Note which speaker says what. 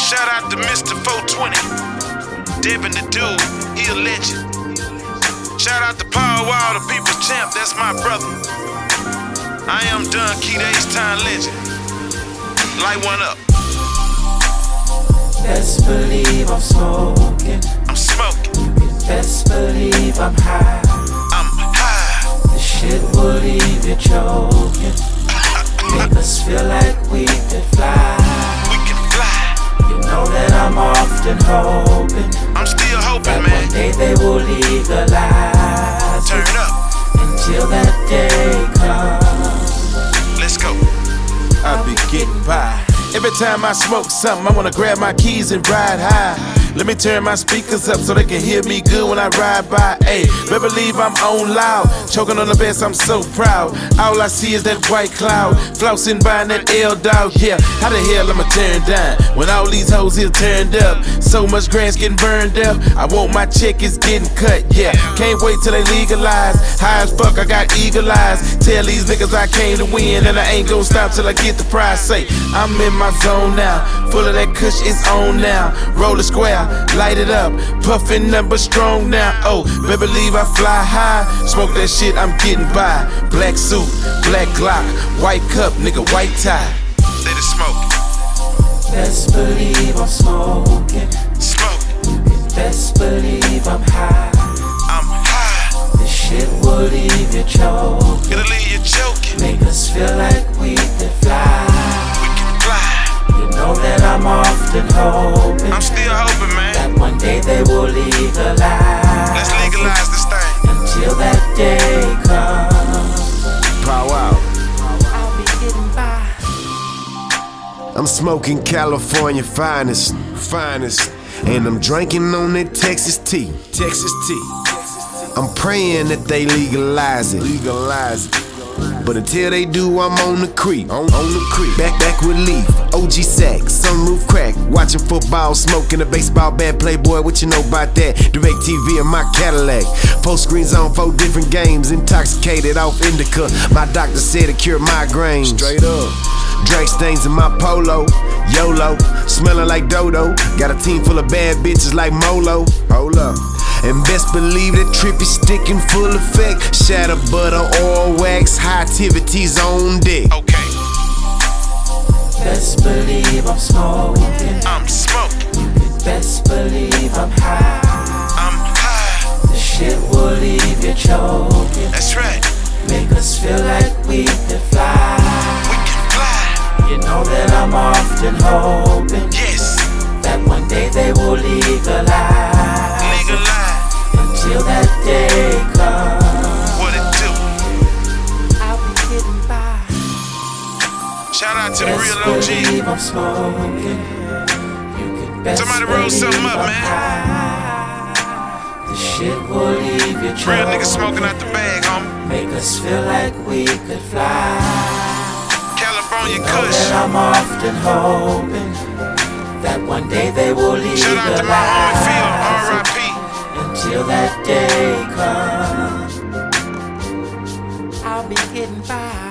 Speaker 1: Shout out to Mr. 420, Devin the dude, he a legend. Shout out to Power Wall, the people's champ, that's my brother. I am done, Keith H-Time legend. Light one up.
Speaker 2: Best believe I'm smoking.
Speaker 1: I'm smoking.
Speaker 2: Best believe I'm high.
Speaker 1: I'm high.
Speaker 2: This shit will leave you choking. Make us feel like we can fly.
Speaker 1: We can fly.
Speaker 2: You know that I'm often hoping.
Speaker 1: I'm still hoping,
Speaker 2: that
Speaker 1: man.
Speaker 2: one day they will legalize.
Speaker 1: Turn up.
Speaker 2: Until that day comes.
Speaker 1: Let's go.
Speaker 3: I be getting by. Every time I smoke something, I wanna grab my keys and ride high. Let me turn my speakers up so they can hear me good when I ride by. Ayy, better believe I'm on loud. Choking on the best, I'm so proud. All I see is that white cloud. Flossing by that L-Dog, yeah. How the hell I'ma turn down when all these hoes here turned up? So much grass getting burned up. I want my check, it's getting cut, yeah. Can't wait till they legalize. High as fuck, I got eagle eyes. Tell these niggas I came to win, and I ain't gon' stop till I get the prize. Say, I'm in my zone now. Full of that kush, it's on now. Roll a square, light it up. Puffin' number strong now. Oh, better believe I fly high. Smoke that shit, I'm getting by. Black suit, black Glock, white cup, nigga, white tie.
Speaker 1: Say the smoke.
Speaker 2: Best believe I'm smoking.
Speaker 1: Smoke.
Speaker 2: Best believe I'm high.
Speaker 1: I'm high.
Speaker 2: This shit will leave you choking.
Speaker 1: It'll leave you choking.
Speaker 2: Make us feel like we can fly.
Speaker 1: We can fly.
Speaker 2: You know that I'm often hoping.
Speaker 1: I'm still hoping, man.
Speaker 2: That one day they will legalize.
Speaker 1: Let's legalize this thing.
Speaker 2: Until that day comes.
Speaker 3: Power out.
Speaker 2: I'll be getting by.
Speaker 4: I'm smoking California finest, and I'm drinking on that Texas tea. I'm praying that they legalize it. But until they do, I'm on the creep. Back with Leaf, OG Sack, sunroof crack. Watching football, smoking a baseball bat. Playboy, what you know about that? Direct TV in my Cadillac. 4 screens on 4 different games. Intoxicated off indica. My doctor said it cured migraines. Straight up. Drag stains in my polo. YOLO. Smelling like Dodo. Got a team full of bad bitches like Molo. Hold up. And best believe that trippy sticking full effect. Shatter butter, oil wax, high activities on deck.
Speaker 1: Okay.
Speaker 2: Best believe I'm smoking.
Speaker 1: I'm smoking.
Speaker 2: Best believe I'm high.
Speaker 1: I'm high.
Speaker 2: The shit will leave you choking.
Speaker 1: That's right.
Speaker 2: Make us feel like we can fly.
Speaker 1: We can fly.
Speaker 2: You know that I'm often hoping.
Speaker 1: Yes.
Speaker 2: That one day they will legalize.
Speaker 1: Legalize.
Speaker 2: Until that day comes.
Speaker 1: What it do?
Speaker 2: I'll be getting by.
Speaker 1: Shout out to the
Speaker 2: Best
Speaker 1: real OG.
Speaker 2: believe I'm smoking. You can best
Speaker 1: Somebody roll something up,
Speaker 2: believe
Speaker 1: man.
Speaker 2: I'm high. The shit will leave you choking.
Speaker 1: Real niggas smoking out the bag, homie.
Speaker 2: Make us feel like we could fly.
Speaker 1: California
Speaker 2: Know
Speaker 1: Kush.
Speaker 2: that I'm often hoping that one day they will legalize.
Speaker 1: Shout out to my homie Phil, R.I.P.
Speaker 2: Until that day comes, I'll be getting by.